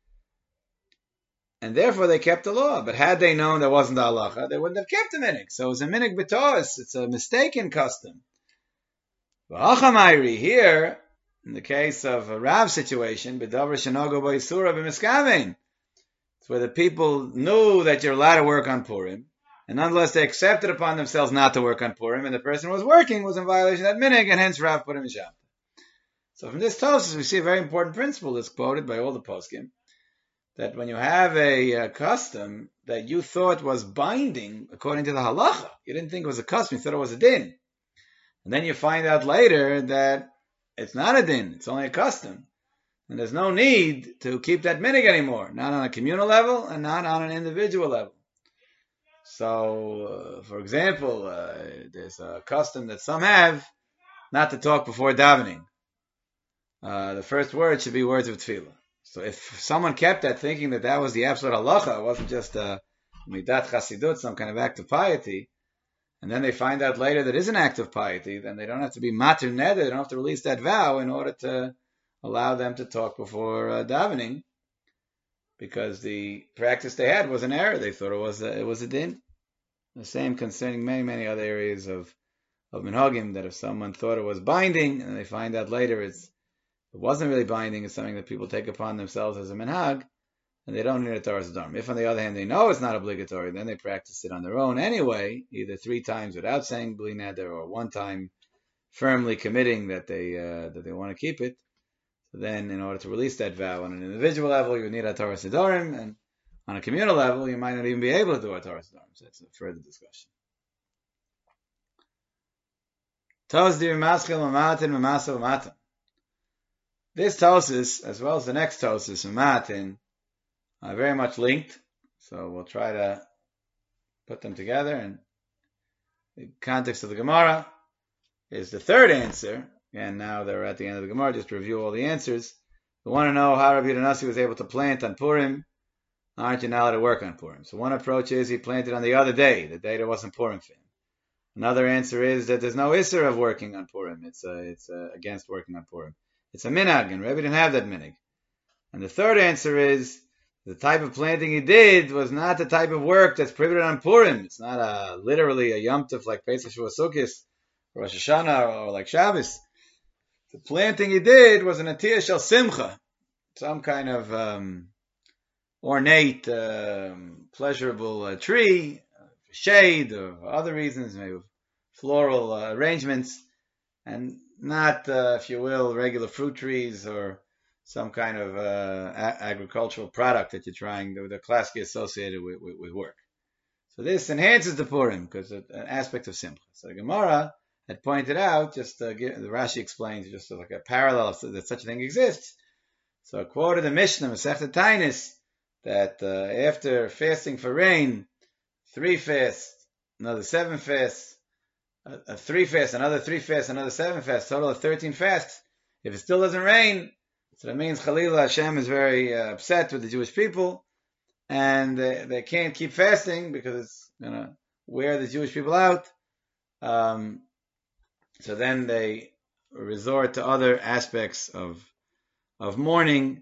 And therefore they kept the law. But had they known there wasn't the halacha, they wouldn't have kept the minhag. So it was a minhag b'tos. It's a mistaken custom. V'achamayri, here, in the case of a Rav situation, b'davar shenogo b'isura b'miskavein. It's where the people knew that you're allowed to work on Purim, and nonetheless they accepted upon themselves not to work on Purim, and the person who was working was in violation of that minhag, and hence Rav put him in Shabbat. So from this Tosfos, we see a very important principle that's quoted by all the poskim, that when you have a, a custom that you thought was binding according to the halacha, you didn't think it was a custom, you thought it was a din, and then you find out later that it's not a din, it's only a custom. And there's no need to keep that minhag anymore, not on a communal level and not on an individual level. So, uh, for example, uh, there's a custom that some have not to talk before davening. Uh, the first word should be words of tefillah. So if someone kept that thinking that that was the absolute halacha, it wasn't just a midat chasidut, some kind of act of piety, and then they find out later that it is an act of piety, then they don't have to be matir neder, they don't have to release that vow in order to allow them to talk before uh, davening, because the practice they had was an error. They thought it was a, it was a din. The same concerning many, many other areas of, of minhagim, that if someone thought it was binding, and they find out later it's, it wasn't really binding, it's something that people take upon themselves as a minhag, and they don't need a Torah Sidorim. If, on the other hand, they know it's not obligatory, then they practice it on their own anyway, either three times without saying Bli Neder, or one time firmly committing that they uh, that they want to keep it. So then, in order to release that vow on an individual level, you need a Torah Sidorim, and on a communal level, you might not even be able to do a Torah Sidorim. So that's a further discussion. This Tosis, as well as the next Tosis, Matin, are very much linked. So we'll try to put them together. And the context of the Gemara is the third answer. And now they're at the end of the Gemara, just to review all the answers. We want to know how Rabbi Nasi was able to plant on Purim. Aren't you now allowed to work on Purim? So one approach is he planted on the other day, the day there wasn't Purim for him. Another answer is that there's no Isser of working on Purim. It's uh, it's uh, against working on Purim. It's a minhag, and Rebbe didn't have that minhag. And the third answer is the type of planting he did was not the type of work that's prohibited on Purim. It's not a, literally a Yom Tov like Pesach Shavuos Sukkos, or Rosh Hashanah, or, or like Shabbos. The planting he did was an Atiyah Shel Simcha, some kind of um, ornate, um, pleasurable uh, tree, uh, shade, or other reasons, maybe floral uh, arrangements, and not, uh, if you will, regular fruit trees or some kind of uh, a- agricultural product that you're trying, that are classically associated with, with, with work. So this enhances the Purim, because it's an aspect of Simcha. So the Gemara had pointed out, just uh, give, the Rashi explains, just like a parallel that such a thing exists. So a quote of the Mishnah, Masechta Tainis, that uh, after fasting for rain, three fasts, another seven fasts, a, a three fasts, another three fasts, another seven fasts, total of thirteen fasts. If it still doesn't rain, so that means Chalila Hashem is very uh, upset with the Jewish people, and they, they can't keep fasting because it's going to wear the Jewish people out. Um, so then they resort to other aspects of of mourning.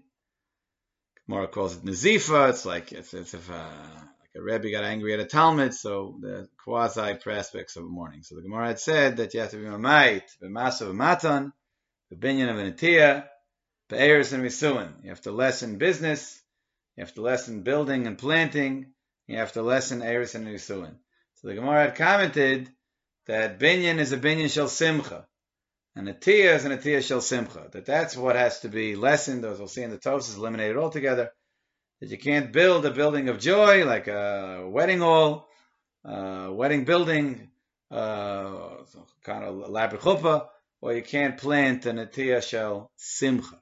Gemara calls it Nazifa. It's like it's, it's if uh, like a Rebbe got angry at a Talmud, so the quasi aspects of mourning. So the Gemara had said that you have to be Mamayit, B'masav Matan, B'binyan of an Atiyah, B'eris and Misuin. You have to lessen business, you have to lessen building and planting, you have to lessen Eris and Misuin. So the Gemara had commented that Binyan is a Binyan Shel Simcha, and Atiyah is an Atiyah Shel Simcha. That that's what has to be lessened, as we'll see in the Tosas, eliminated altogether. That you can't build a building of joy, like a wedding hall, a wedding building, uh, kind of elaborate chuppah, or you can't plant an Atiyah Shel Simcha.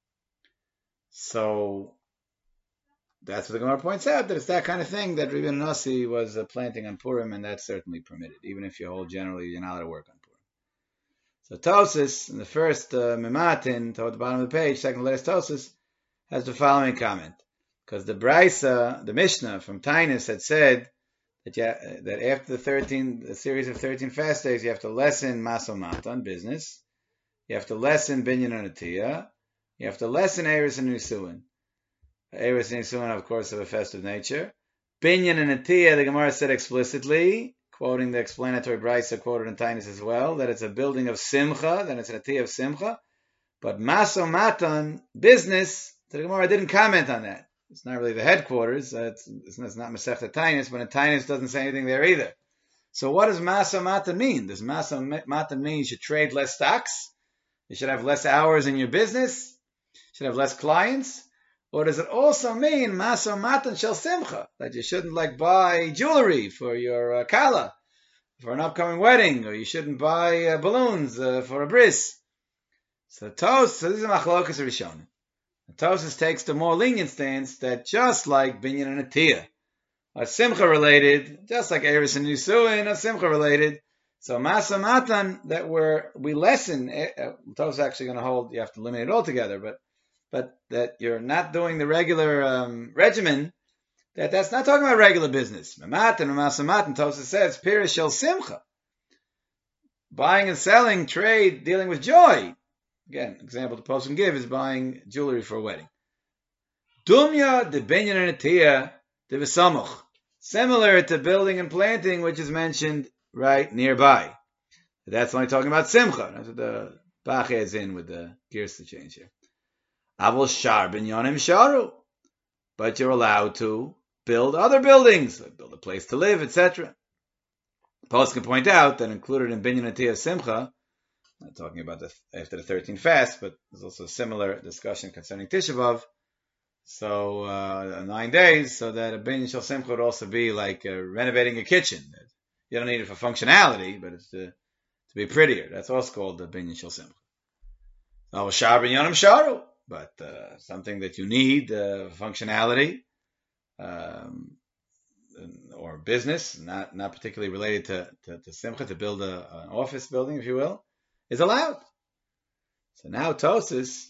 So that's what the Gemara points out, that it's that kind of thing that Rebbe Nasi was uh, planting on Purim, and that's certainly permitted, even if you hold generally you're not allowed to work on Purim. So Tosas, in the first uh, Mematin, toward the bottom of the page, second to last Tosas, has the following comment. Because the Braisa, the Mishnah from Tainus had said that you, uh, that after the thirteen, the series of thirteen fast days, you have to lessen Masal Matan, business, you have to lessen Binyan and Atiyah, you have to lessen Eris and Nisuin. Eris and Nisuin, of course, of a festive nature. Binyan and Atiyah, the Gemara said explicitly, quoting the explanatory Braisa quoted in Tainus as well, that it's a building of Simcha, that it's an Atiyah of Simcha. But Maso Matan, business, the Gemara didn't comment on that. It's not really the headquarters. Uh, it's, it's not Masechta Tainus, but in Tainus doesn't say anything there either. So what does Maso Matan mean? Does Maso Matan mean you should trade less stocks? You should have less hours in your business? You should have less clients? Or does it also mean Maso Matan Shel Simcha, that you shouldn't like buy jewelry for your uh, kala, for an upcoming wedding, or you shouldn't buy uh, balloons uh, for a bris? So Tos, so this is Machlokas Rishonim. Tosas takes the more lenient stance that just like Binyan and Atiyah are Simcha related, just like Eris and Nisuin are Simcha related. So Maso Matan, that we're, we lessen, uh, Tosas actually going to hold, you have to eliminate it altogether, but but that you're not doing the regular um, regimen, that that's not talking about regular business. Matan and Maso Matan, Tosas says, Pirish Shel Simcha. Buying and selling, trade, dealing with joy. Again, example the post can give is buying jewelry for a wedding. Dumya de Binyan and Atiyah de V'samuch. Similar to building and planting, which is mentioned right nearby. That's only talking about Simcha. That's what the Bach adds in with the gears to change here. Avol Shar Binyanim Sharu. but you're allowed to build other buildings, like build a place to live, et cetera. Post can point out that included in Binyan Atiyah Simcha, I'm talking about the, after the thirteenth fast, but there's also a similar discussion concerning Tisha B'Av. So uh, nine days, so that a Binyan Shel Simcha would also be like uh, renovating a kitchen. You don't need it for functionality, but it's to, to be prettier. That's also called the Binyan Shel Simcha. Now, Shar Binyanim Sharu, but uh, something that you need uh, functionality. Um, or business, not not particularly related to, to, to Simcha, to build a, an office building, if you will, is allowed. So now Tosas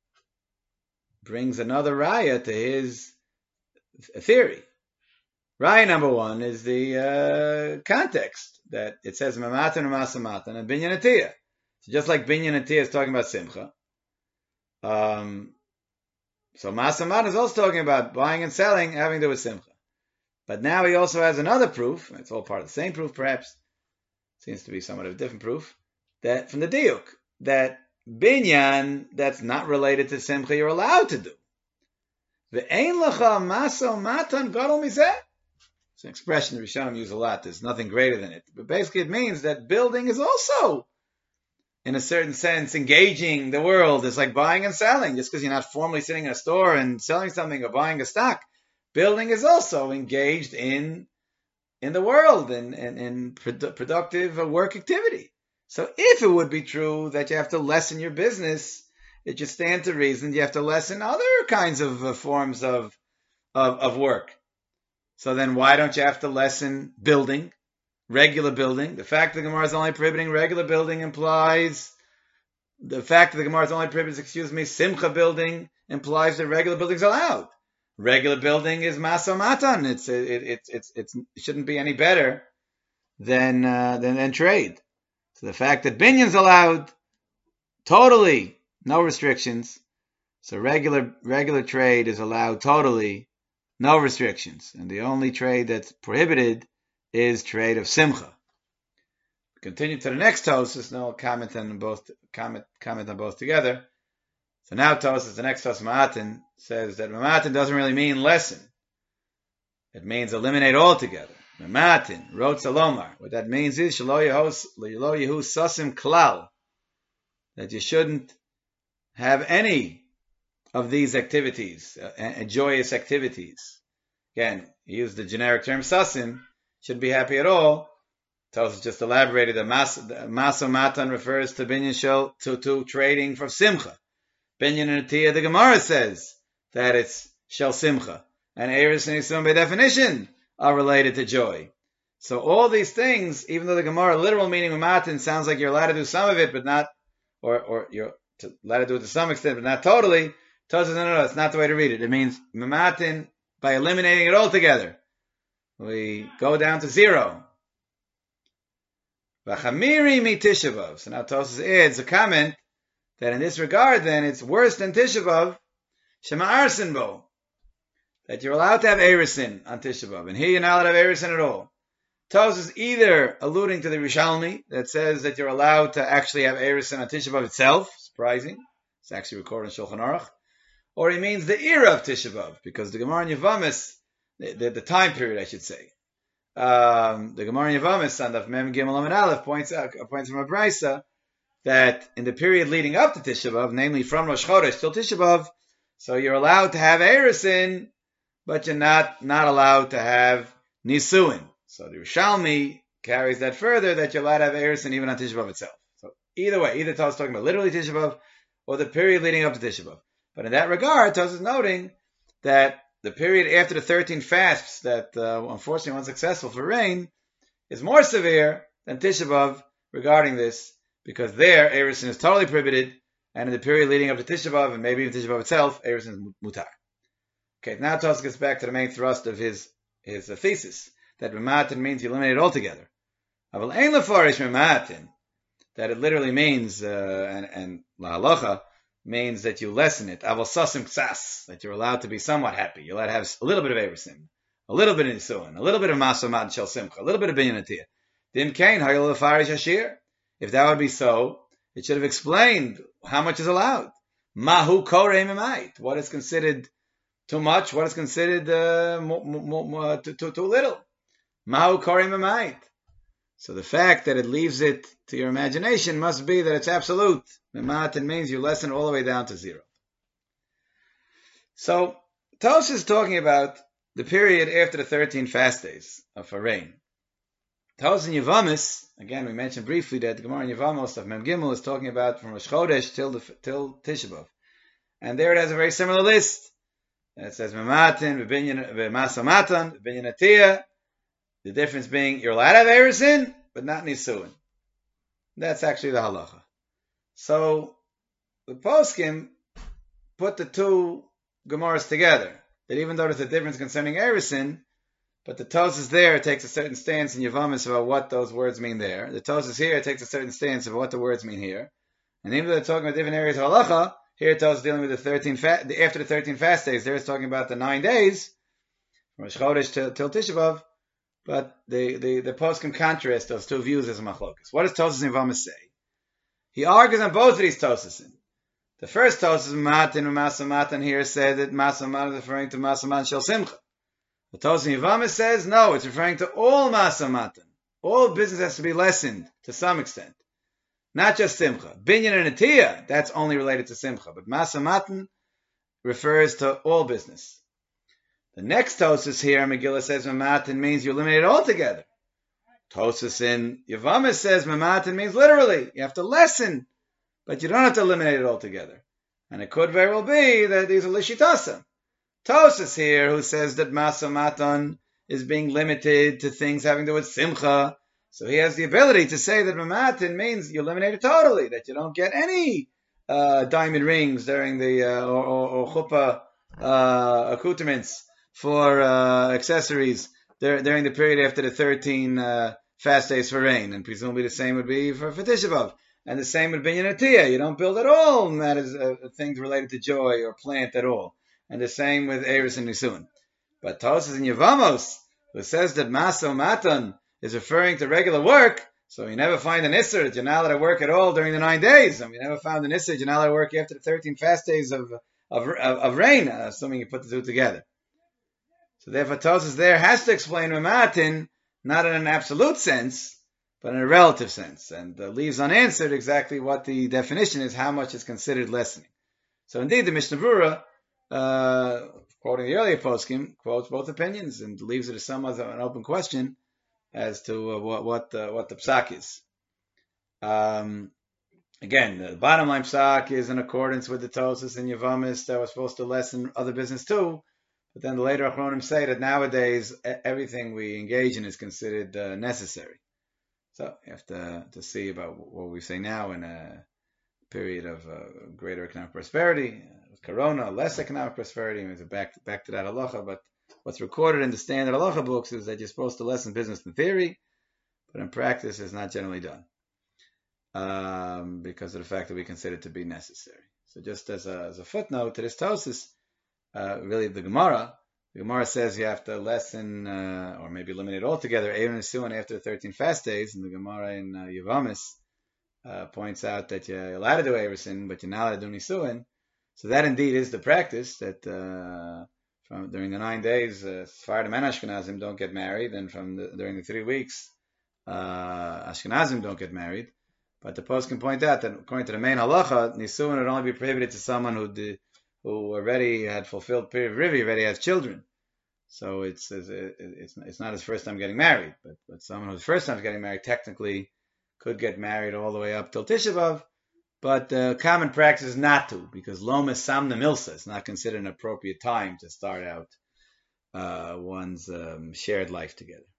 brings another raya to his theory. Raya number one is the uh, context, that it says Mamatan and Masamatan and Binyan Atiyah. So just like Binyan Atiyah is talking about Simcha, um, so Masamatan is also talking about buying and selling, having to do with Simcha. But now he also has another proof, it's all part of the same proof perhaps, seems to be somewhat of a different proof, that from the Diuk, that Binyan, that's not related to Simcha, you're allowed to do. Ve'ein lecha maso matan gadol mizeh. It's an expression the Rishonim use a lot, there's nothing greater than it. But basically it means that building is also, in a certain sense, engaging the world. It's like buying and selling. Just because you're not formally sitting in a store and selling something or buying a stock, building is also engaged in in the world and in, in, in produ- productive work activity. So if it would be true that you have to lessen your business, it should stand to reason you have to lessen other kinds of uh, forms of, of of work. So then why don't you have to lessen building, regular building? The fact that the Gemara is only prohibiting regular building implies, the fact that the Gemara is only prohibiting, excuse me, Simcha building implies that regular building is allowed. Regular building is Maso Matan. It's it, it, it's it's it shouldn't be any better than uh, than than trade. So the fact that binyan's allowed, totally no restrictions. So regular regular trade is allowed totally, no restrictions, and the only trade that's prohibited is trade of Simcha. Continue to the next Tosas. No comment on both comment comment on both together. So now Tosas, the next Tosas Ma'atin, says that Ma'atin doesn't really mean lessen. It means eliminate altogether. Ma'atin, Rot Salomar. What that means is Shelo Yehu Sasim Klal. That you shouldn't have any of these activities, uh, joyous activities. Again, he used the generic term Sasim, shouldn't be happy at all. Tosas just elaborated that Maso Matan refers to Binyan Shel, to, to trading for Simcha. Binyan and Atiyah, the Gemara says that it's Shel Simcha. And Eris and Yisum by definition are related to joy. So all these things, even though the Gemara literal meaning of Matan sounds like you're allowed to do some of it, but not, or, or you're to, allowed to do it to some extent, but not totally, Tosas, no, no, no, that's not the way to read it. It means Matan, by eliminating it altogether, we go down to zero. V'chamiri mi Tisha B'Av. So now Tosas adds a comment that in this regard, then, it's worse than Tisha B'Av, Shema Arsin Bo, that you're allowed to have Erisin on Tisha B'Av, and here you're not allowed to have Erisin at all. Tosas is either alluding to the Rishalmi, that says that you're allowed to actually have Erisin on Tisha B'Av itself, surprising, it's actually recorded in Shulchan Aruch, or he means the era of Tisha B'Av, because the Gemara in Yavamis, the, the, the time period, I should say, um, the Gemara in Yavamis, on the Mem Gimel Amid Aleph, points out, points from a Brisa, that in the period leading up to Tisha B'Av, namely from Rosh Chodesh till Tisha B'Av, so you're allowed to have Erisin, but you're not, not allowed to have Nisuin. So the Rishalmi carries that further, that you're allowed to have Erisin even on Tisha B'Av itself. So either way, either Tosas is talking about literally Tisha B'Av, or the period leading up to Tisha B'Av. But in that regard, Tosas is noting that the period after the thirteen fasts that uh, unfortunately were unsuccessful for rain is more severe than Tisha B'Av regarding this, because there, Erisin is totally prohibited, and in the period leading up to Tisha B'Av, and maybe even Tisha B'Av itself, Erisin is mutar. Okay, now Tosas gets back to the main thrust of his his uh, thesis, that Mematin means you eliminate it altogether. Aval ein lefarish Mematin, that it literally means, uh, and, and la halacha, means that you lessen it. Aval sasim ksas, that you're allowed to be somewhat happy. You're allowed to have a little bit of Erisin, a little bit of Nisuin, a little bit of Maso Matan Shel Simcha, a little bit of Binyan Atiyah. Dim kain hayol lefarish hashir. If that would be so, it should have explained how much is allowed. Mahu korei memait, what is considered too much? What is considered uh, mo, mo, mo, too, too, too little? Mahu korim amayit. So the fact that it leaves it to your imagination must be that it's absolute. Mematin means you lessen all the way down to zero. So Tosh is talking about the period after the thirteen fast days of a rain. Tosh in Yevamis, again we mentioned briefly that the Gemara in Yevamos of Mem Gimel is talking about from Rosh Chodesh till the, till Tisha B'Av, and there it has a very similar list. And it says Mematin, V'Masamatan, V'Binyan Atiyah. The difference being you're allowed to have Erusin, but not Nisuin. That's actually the halacha. So the poskim put the two Gemaras together. That even though there's a difference concerning Erusin, but the Tosas there takes a certain stance in Yevamis about what those words mean there. The Tosas here takes a certain stance about what the words mean here. And even though they're talking about different areas of halacha, here Tosas is dealing with the thirteen fa- after the thirteen fast days. There it's talking about the nine days from Rosh Chodesh till, till Tisha B'Av. But the, the, the poskim contrast those two views as a machlokas. What does Tosas in Yevamis say? He argues on both of these Tosas. The first Tosas, Matin and Masamatan here said that Masamatan is referring to Masamatan Shel Simcha. The Tosas in Yevamis says, no, it's referring to all Masamatan. All business has to be lessened to some extent. Not just Simcha. Binyan and Atiyah, that's only related to Simcha. But Masamatan refers to all business. The next Tosas here, Megillah says Mamatin means you eliminate it altogether. Tosas in Yevamis says Mamatin means literally. You have to lessen, but you don't have to eliminate it altogether. And it could very well be that these are Lishitasa. Tosas here, who says that Masamatan is being limited to things having to do with Simcha, so he has the ability to say that Mamatin means you eliminate it totally, that you don't get any uh, diamond rings during the, uh, or, or, or chuppah uh, accoutrements for uh, accessories there, during the period after the thirteen uh, fast days for rain, and presumably the same would be for, for Tisha B'Av, and the same with Binyan Atiyah. You don't build at all, and that is uh, things related to joy or plant at all, and the same with Eris and Nisun. But Tosas in Yevamos, who says that Maso Matan is referring to regular work, so you never find an Isser that you're not allowed to work at all during the nine days, and we never found an Isser that you're not allowed to work after the thirteen fast days of of, of, of rain, uh, assuming you put the two together. So therefore, Tosas there has to explain Mamatin, not in an absolute sense, but in a relative sense, and uh, leaves unanswered exactly what the definition is, how much is considered lessening. So indeed, the Mishnah Berurah, uh, quoting the earlier poskim, quotes both opinions and leaves it as somewhat of an open question as to uh, what what, uh, what the psak is. Um, again, the bottom line psak is in accordance with the Tosas and Yevamis that was supposed to lessen other business too. But then the later Achronim say that nowadays everything we engage in is considered uh, necessary. So you have to to see about what we say now in a period of uh, greater economic prosperity, with Corona, less economic prosperity. It's back back to that halacha. But what's recorded in the standard halacha books is that you're supposed to lessen business in theory, but in practice it's not generally done um, because of the fact that we consider it to be necessary. So just as a, as a footnote to this Tosas. Uh, really, the Gemara, the Gemara says you have to lessen uh, or maybe eliminate altogether Erein Nisuin after the thirteen fast days, and the Gemara in uh, Yevamis uh, points out that you're allowed to do Erusin, but you're not allowed to do Nisuin. So that indeed is the practice that uh, from during the nine days, uh, Sephardim and Ashkenazim don't get married, and from the, during the three weeks, uh, Ashkenazim don't get married. But the post can point out that according to the main halacha, Nisuin would only be prohibited to someone who did. who already had fulfilled period of Rivi, already has children. So it's it's it's not his first time getting married, but, but someone whose first time getting married technically could get married all the way up till Tisha B'Av, but the uh, common practice is not to, because Lomas Samna Milsa is not considered an appropriate time to start out uh, one's um, shared life together.